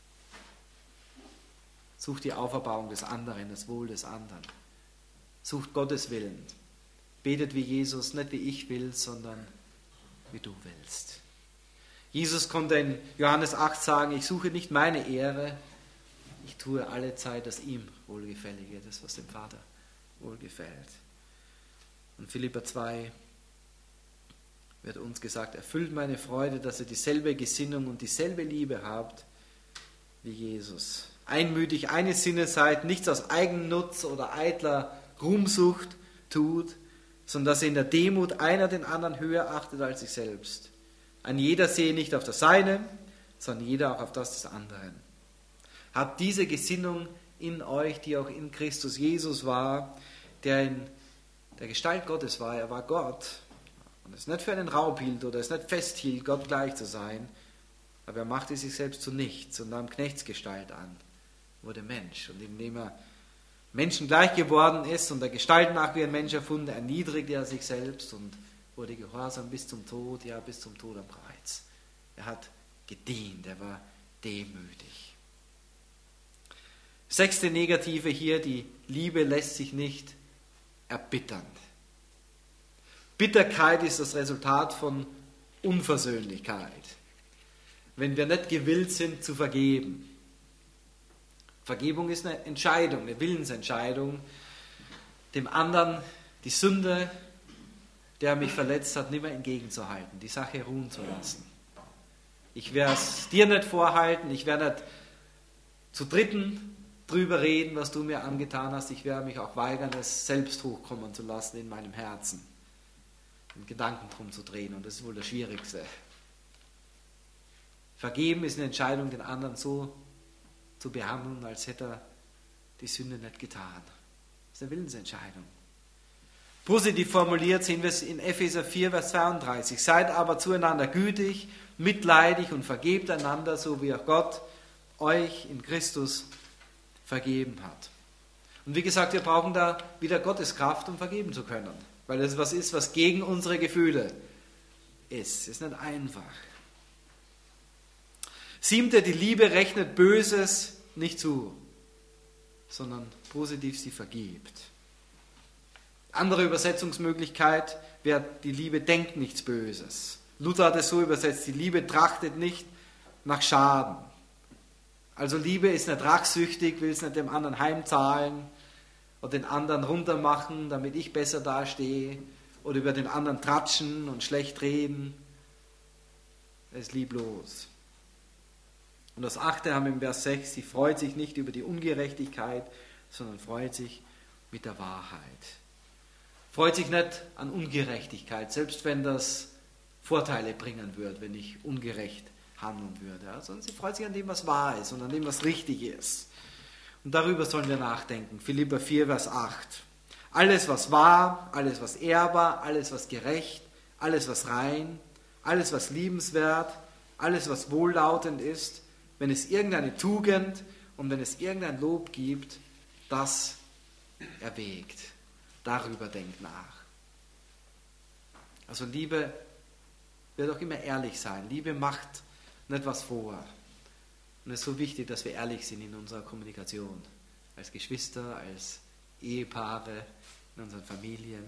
Sucht die Auferbauung des anderen, das Wohl des anderen. Sucht Gottes Willen. Betet wie Jesus, nicht wie ich will, sondern wie du willst. Jesus konnte in Johannes acht sagen, ich suche nicht meine Ehre, ich tue alle Zeit das ihm Wohlgefällige, das, was dem Vater wohlgefällt. Und Philipper zwei wird uns gesagt, erfüllt meine Freude, dass ihr dieselbe Gesinnung und dieselbe Liebe habt wie Jesus. Einmütig eines Sinnes seid, nichts aus Eigennutz oder eitler Ruhmsucht tut, sondern dass ihr in der Demut einer den anderen höher achtet als sich selbst. Ein jeder sehe nicht auf das Seine, sondern jeder auch auf das des anderen. Habt diese Gesinnung in euch, die auch in Christus Jesus war, der in der Gestalt Gottes war. Er war Gott und es nicht für einen Raub hielt oder es nicht festhielt, Gott gleich zu sein, aber er machte sich selbst zu nichts und nahm Knechtsgestalt an, wurde Mensch. Und indem er Menschen gleich geworden ist und der Gestalt nach wie ein Mensch erfunden, erniedrigte er sich selbst und wurde gehorsam bis zum Tod, ja bis zum Tod am Kreuz. Er hat gedient, er war demütig. Sechste Negative hier, die Liebe lässt sich nicht erbittern. Bitterkeit ist das Resultat von Unversöhnlichkeit. Wenn wir nicht gewillt sind zu vergeben. Vergebung ist eine Entscheidung, eine Willensentscheidung, dem anderen die Sünde, der mich verletzt hat, nicht mehr entgegenzuhalten, die Sache ruhen zu lassen. Ich werde es dir nicht vorhalten, ich werde nicht zu Dritten drüber reden, was du mir angetan hast. Ich werde mich auch weigern, es selbst hochkommen zu lassen in meinem Herzen. Und Gedanken drum zu drehen. Und das ist wohl das Schwierigste. Vergeben ist eine Entscheidung, den anderen so zu behandeln, als hätte er die Sünde nicht getan. Das ist eine Willensentscheidung. Positiv formuliert sehen wir es in Epheser vier, Vers zweiunddreißig. Seid aber zueinander gütig, mitleidig und vergebt einander, so wie auch Gott euch in Christus vergeben hat. Und wie gesagt, wir brauchen da wieder Gottes Kraft, um vergeben zu können. Weil das was ist, was gegen unsere Gefühle ist. Es ist nicht einfach. Siebte, die Liebe rechnet Böses nicht zu, sondern positiv sie vergibt. Andere Übersetzungsmöglichkeit wäre, die Liebe denkt nichts Böses. Luther hat es so übersetzt, die Liebe trachtet nicht nach Schaden. Also Liebe ist nicht rachsüchtig, will es nicht dem anderen heimzahlen oder den anderen runtermachen, damit ich besser dastehe oder über den anderen tratschen und schlecht reden. Es ist lieblos. Und das achte haben wir im Vers sechs, sie freut sich nicht über die Ungerechtigkeit, sondern freut sich mit der Wahrheit. freut sich nicht an Ungerechtigkeit, selbst wenn das Vorteile bringen würde, wenn ich ungerecht handeln würde. Ja, sondern sie freut sich an dem, was wahr ist und an dem, was richtig ist. Und darüber sollen wir nachdenken. Philipper vier, Vers acht. Alles, was wahr, alles, was ehrbar, alles, was gerecht, alles, was rein, alles, was liebenswert, alles, was wohllautend ist, wenn es irgendeine Tugend und wenn es irgendein Lob gibt, das erwägt. Darüber denkt nach. Also Liebe wird auch immer ehrlich sein. Liebe macht nicht was vor. Und es ist so wichtig, dass wir ehrlich sind in unserer Kommunikation. Als Geschwister, als Ehepaare, in unseren Familien.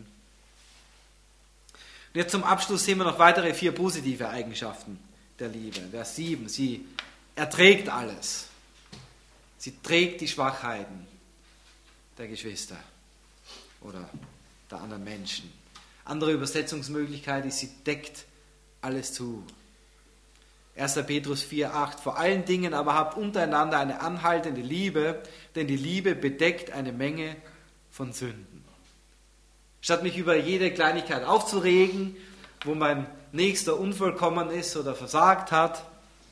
Und jetzt zum Abschluss sehen wir noch weitere vier positive Eigenschaften der Liebe. Vers sieben, sie erträgt alles. Sie trägt die Schwachheiten der Geschwister oder der anderen Menschen. Andere Übersetzungsmöglichkeit ist, sie deckt alles zu. erster Petrus vier, acht. Vor allen Dingen aber habt untereinander eine anhaltende Liebe, denn die Liebe bedeckt eine Menge von Sünden. Statt mich über jede Kleinigkeit aufzuregen, wo mein Nächster unvollkommen ist oder versagt hat,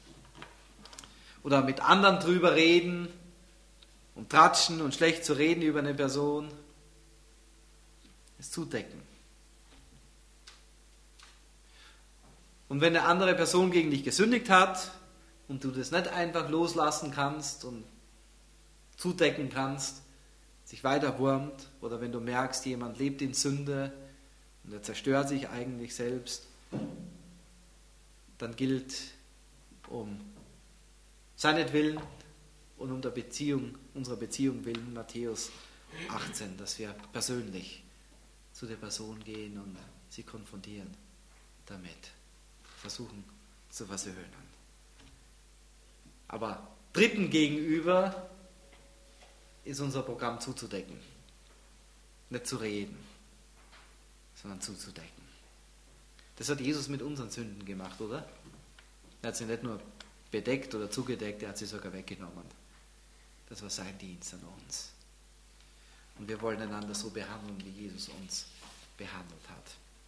oder mit anderen drüber reden und tratschen und schlecht zu reden über eine Person, es zudecken. Und wenn eine andere Person gegen dich gesündigt hat und du das nicht einfach loslassen kannst und zudecken kannst, sich weiter wurmt, oder wenn du merkst, jemand lebt in Sünde und er zerstört sich eigentlich selbst, dann gilt um seinetwillen und um der Beziehung, unserer Beziehung willen, Matthäus achtzehn, dass wir persönlich zu der Person gehen und sie konfrontieren damit, versuchen zu versöhnen. Aber Dritten gegenüber ist unser Programm zuzudecken. Nicht zu reden, sondern zuzudecken. Das hat Jesus mit unseren Sünden gemacht, oder? Er hat sie nicht nur bedeckt oder zugedeckt, er hat sie sogar weggenommen. Das war sein Dienst an uns. Und wir wollen einander so behandeln, wie Jesus uns behandelt hat.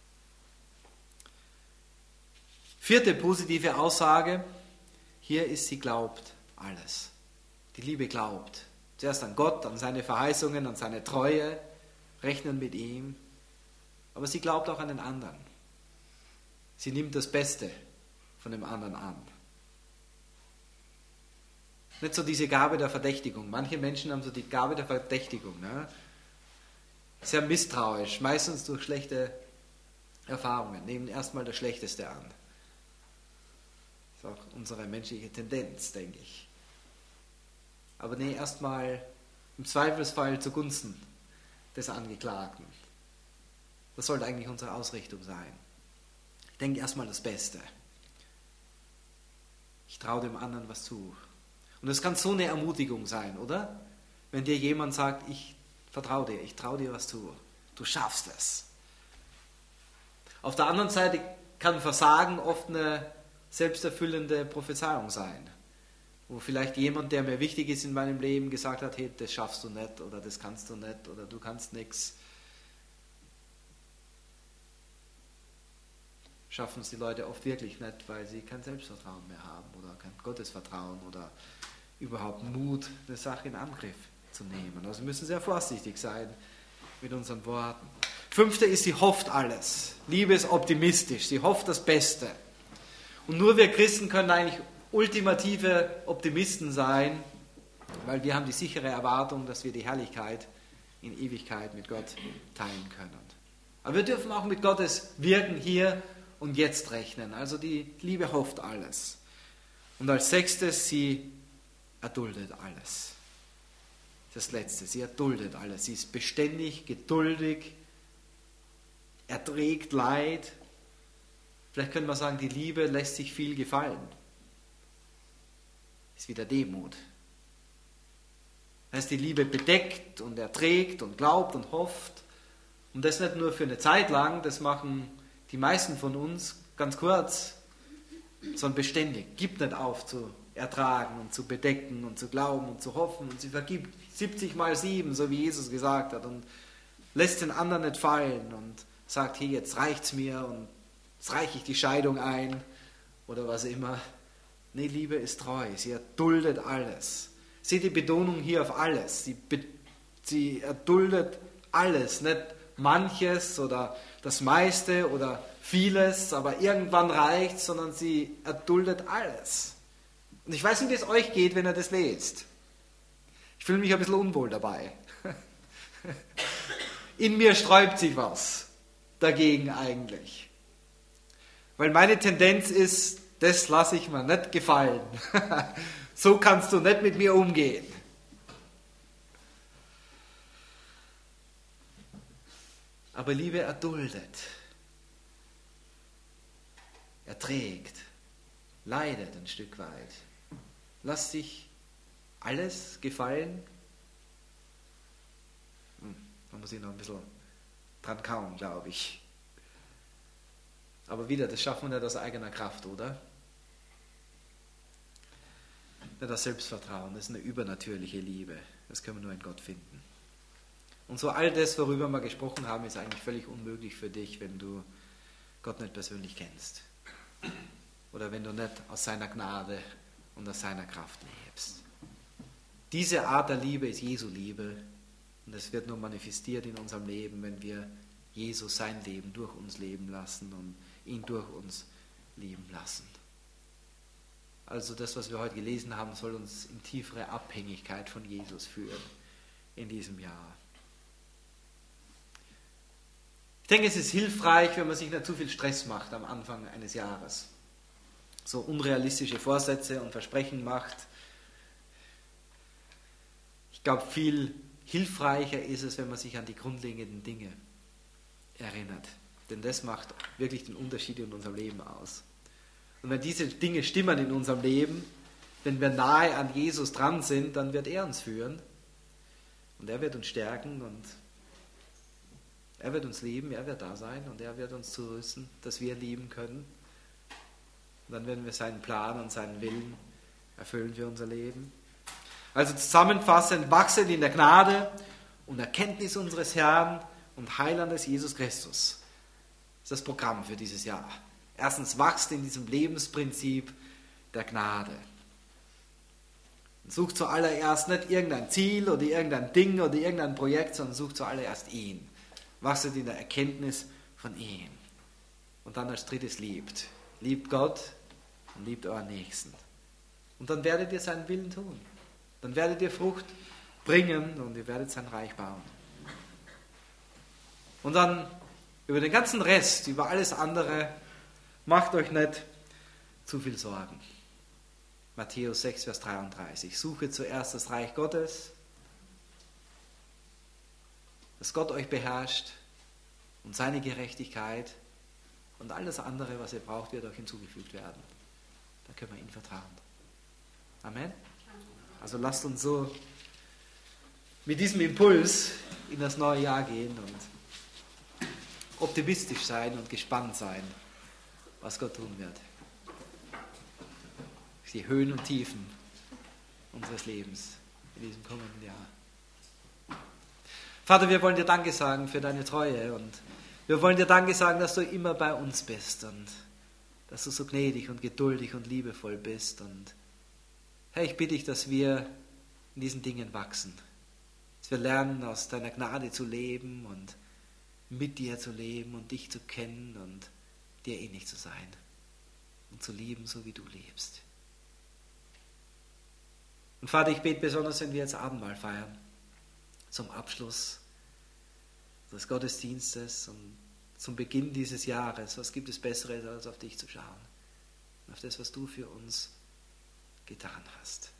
Vierte positive Aussage, hier ist, sie glaubt alles. Die Liebe glaubt. Zuerst an Gott, an seine Verheißungen, an seine Treue, rechnen mit ihm. Aber sie glaubt auch an den anderen. Sie nimmt das Beste von dem anderen an. Nicht so diese Gabe der Verdächtigung. Manche Menschen haben so die Gabe der Verdächtigung. Ne? Sehr misstrauisch, meistens durch schlechte Erfahrungen. Nehmen erstmal das Schlechteste an. Das ist auch unsere menschliche Tendenz, denke ich. Aber nee, erstmal im Zweifelsfall zugunsten des Angeklagten. Das sollte eigentlich unsere Ausrichtung sein. Ich denke erstmal das Beste. Ich traue dem anderen was zu. Und das kann so eine Ermutigung sein, oder? Wenn dir jemand sagt, ich vertraue dir, ich traue dir was zu. Du schaffst es. Auf der anderen Seite kann Versagen oft eine selbsterfüllende Prophezeiung sein. Wo vielleicht jemand, der mir wichtig ist in meinem Leben, gesagt hat, hey, das schaffst du nicht oder das kannst du nicht oder du kannst nichts. Schaffen es die Leute oft wirklich nicht, weil sie kein Selbstvertrauen mehr haben oder kein Gottesvertrauen oder überhaupt Mut, eine Sache in Angriff zu nehmen. Also wir müssen sehr vorsichtig sein mit unseren Worten. Fünfte ist, sie hofft alles. Liebe ist optimistisch, sie hofft das Beste. Und nur wir Christen können eigentlich ultimative Optimisten sein, weil wir haben die sichere Erwartung, dass wir die Herrlichkeit in Ewigkeit mit Gott teilen können. Aber wir dürfen auch mit Gottes Wirken hier und jetzt rechnen. Also die Liebe hofft alles. Und als sechstes, sie erduldet alles. Das Letzte, sie erduldet alles. Sie ist beständig, geduldig, erträgt Leid. Vielleicht können wir sagen, die Liebe lässt sich viel gefallen. Ist wieder Demut. Das heißt, die Liebe bedeckt und erträgt und glaubt und hofft. Und das nicht nur für eine Zeit lang, das machen die meisten von uns ganz kurz, sondern beständig. Gibt nicht auf zu ertragen und zu bedecken und zu glauben und zu hoffen. Und sie vergibt siebzig mal sieben, so wie Jesus gesagt hat. Und lässt den anderen nicht fallen und sagt, hey, jetzt reicht's mir und jetzt reiche ich die Scheidung ein oder was immer. Nee, Liebe ist treu, sie erduldet alles. Seht die Betonung hier auf alles. Sie, be- sie erduldet alles, nicht manches oder das meiste oder vieles, aber irgendwann reicht, sondern sie erduldet alles. Und ich weiß nicht, wie es euch geht, wenn ihr das lest. Ich fühle mich ein bisschen unwohl dabei. In mir sträubt sich was dagegen eigentlich. Weil meine Tendenz ist, das lasse ich mir nicht gefallen. So kannst du nicht mit mir umgehen. Aber Liebe erduldet, erträgt, leidet ein Stück weit. Lass dich alles gefallen. Hm, da muss ich noch ein bisschen dran kauen, glaube ich. Aber wieder, das schaffen wir nicht aus eigener Kraft, oder? Nicht aus Selbstvertrauen, das ist eine übernatürliche Liebe. Das können wir nur in Gott finden. Und so all das, worüber wir gesprochen haben, ist eigentlich völlig unmöglich für dich, wenn du Gott nicht persönlich kennst. Oder wenn du nicht aus seiner Gnade und aus seiner Kraft lebst. Diese Art der Liebe ist Jesu Liebe. Und das wird nur manifestiert in unserem Leben, wenn wir Jesus sein Leben durch uns leben lassen und ihn durch uns lieben lassen. Also das, was wir heute gelesen haben, soll uns in tiefere Abhängigkeit von Jesus führen in diesem Jahr. Ich denke, es ist hilfreich, wenn man sich nicht zu viel Stress macht am Anfang eines Jahres. So unrealistische Vorsätze und Versprechen macht. Ich glaube, viel hilfreicher ist es, wenn man sich an die grundlegenden Dinge erinnert. Denn das macht wirklich den Unterschied in unserem Leben aus. Und wenn diese Dinge stimmen in unserem Leben, wenn wir nahe an Jesus dran sind, dann wird er uns führen. Und er wird uns stärken und er wird uns lieben, er wird da sein und er wird uns zurüsten, dass wir lieben können. Und dann werden wir seinen Plan und seinen Willen erfüllen für unser Leben. Also zusammenfassend, wachsen in der Gnade und Erkenntnis unseres Herrn und Heilandes Jesus Christus. Das ist das Programm für dieses Jahr. Erstens, wachst in diesem Lebensprinzip der Gnade. Und sucht zuallererst nicht irgendein Ziel oder irgendein Ding oder irgendein Projekt, sondern sucht zuallererst ihn. Wachset in der Erkenntnis von ihm. Und dann als drittes liebt. Liebt Gott und liebt euren Nächsten. Und dann werdet ihr seinen Willen tun. Dann werdet ihr Frucht bringen und ihr werdet sein Reich bauen. Und dann über den ganzen Rest, über alles andere, macht euch nicht zu viel Sorgen. Matthäus sechs, Vers dreiunddreißig. Suche zuerst das Reich Gottes, dass Gott euch beherrscht und seine Gerechtigkeit und alles andere, was ihr braucht, wird euch hinzugefügt werden. Da können wir ihm vertrauen. Amen. Also lasst uns so mit diesem Impuls in das neue Jahr gehen und optimistisch sein und gespannt sein, was Gott tun wird. Die Höhen und Tiefen unseres Lebens in diesem kommenden Jahr. Vater, wir wollen dir Danke sagen für deine Treue und wir wollen dir Danke sagen, dass du immer bei uns bist und dass du so gnädig und geduldig und liebevoll bist. Und Herr, ich bitte dich, dass wir in diesen Dingen wachsen, dass wir lernen, aus deiner Gnade zu leben und mit dir zu leben und dich zu kennen und dir ähnlich zu sein und zu lieben, so wie du lebst. Und Vater, ich bete besonders, wenn wir jetzt Abendmahl feiern, zum Abschluss des Gottesdienstes und zum Beginn dieses Jahres. Was gibt es Besseres, als auf dich zu schauen? Auf das, was du für uns getan hast.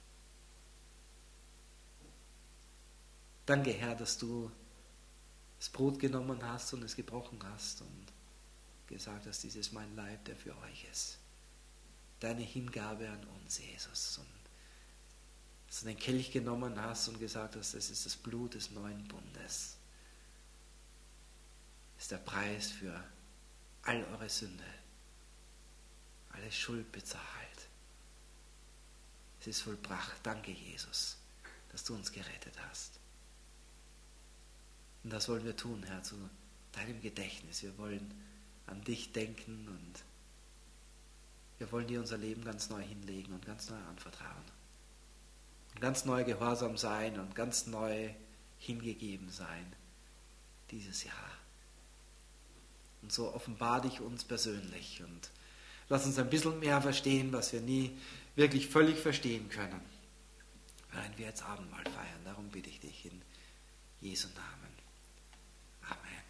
Danke, Herr, dass du das Brot genommen hast und es gebrochen hast und gesagt hast, dies ist mein Leib, der für euch ist. Deine Hingabe an uns, Jesus. Und dass du den Kelch genommen hast und gesagt hast, das ist das Blut des neuen Bundes. Das ist der Preis für all eure Sünde. Alle Schuld bezahlt. Es ist vollbracht. Danke, Jesus, dass du uns gerettet hast. Und das wollen wir tun, Herr, zu deinem Gedächtnis. Wir wollen an dich denken und wir wollen dir unser Leben ganz neu hinlegen und ganz neu anvertrauen. Und ganz neu gehorsam sein und ganz neu hingegeben sein dieses Jahr. Und so offenbar dich uns persönlich und lass uns ein bisschen mehr verstehen, was wir nie wirklich völlig verstehen können, während wir jetzt Abendmahl feiern. Darum bitte ich dich in Jesu Namen. Amen.